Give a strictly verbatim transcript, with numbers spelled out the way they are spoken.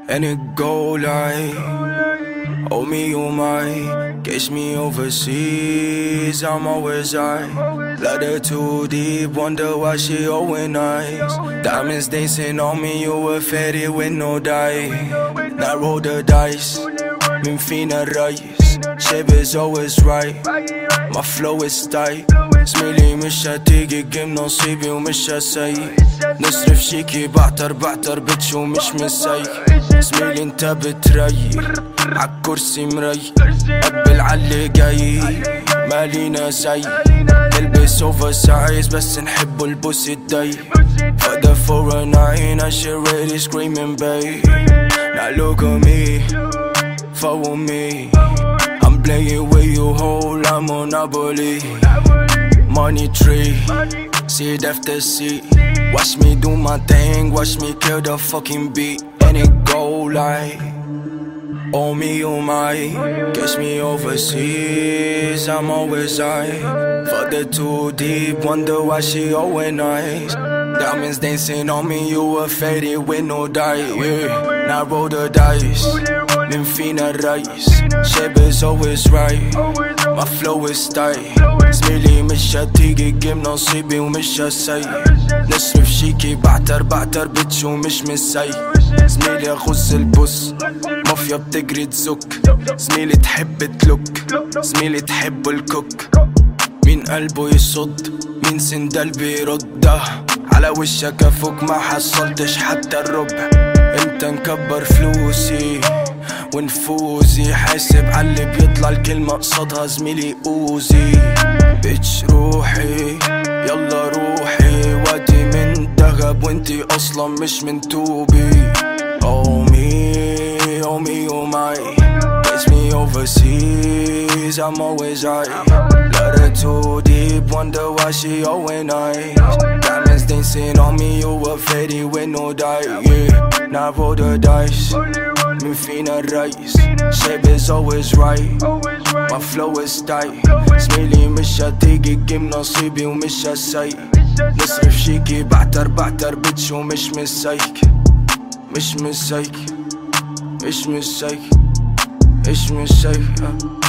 and it go like, oh me, oh my, catch me overseas, I'm always high. Love her too deep, wonder why she always nice. Diamonds dancing on me, you were fatty with no dye. Now roll the dice, min fina الرئيس. Shape is always right, my flow is tight. زميلي مش هتيجي الجيم نصيبي ومش هسيء. نصرف شيكي بعتر بعتر بتش ومش مسيء. زميلي انت بتريق عالكرسي مريق، قبل عاللي جاي مالينا زي. نلبس اوفر سايز بس نحبه البوس الضيق. Fuck the four oh nine, I shit ready screaming babe. Now look at me, follow me. I'm playing with you whole, I'm Monopoly. Money tree, seed after seed. Watch me do my thing, watch me kill the fucking beat. And it go like, oh me, oh my, catch me overseas, I'm always high. Fuck the too deep, wonder why she always nice. Diamonds dancing on me, you were faded with no dye, yeah. Now roll the dice, min fina الرئيس. Shape is always right, my flow is tight. زميلي مش هتيجي الجيم نصيبي ومش هسيء. نصرف شيكي بعتر بعتر بتش ومش مسيء. زميلي اخص البوس، مافيا بتجري تزك. زميلي تحب تلوك، زميلي تحب الكوك. مين قلبه يصد، مين سندال بيرده. على وشك افوك ما حصلتش حتى الربع. انت نكبر فلوسي ونفوزي، حاسب عاللي بيطلع الكلمة قصادها زميلي اوزي. بيتش روحي يلا روحي، وادي من دهب وانتي اصلا مش من توبي. Oh me, oh me, oh my, catch me overseas, I'm always high. Love her too deep, wonder why she always nice. Diamonds dancing on me, you were faded with no dye, yeah. Now roll the dice, min fina الرئيس. Shape is always right, my flow is tight. زميلي مش هتيجي الجيم نصيبي ومش هسيء. نصرف شيكي بعتر بعتر بتش ومش مسيك. مش مسيك، مش مسيك، مش مسيك.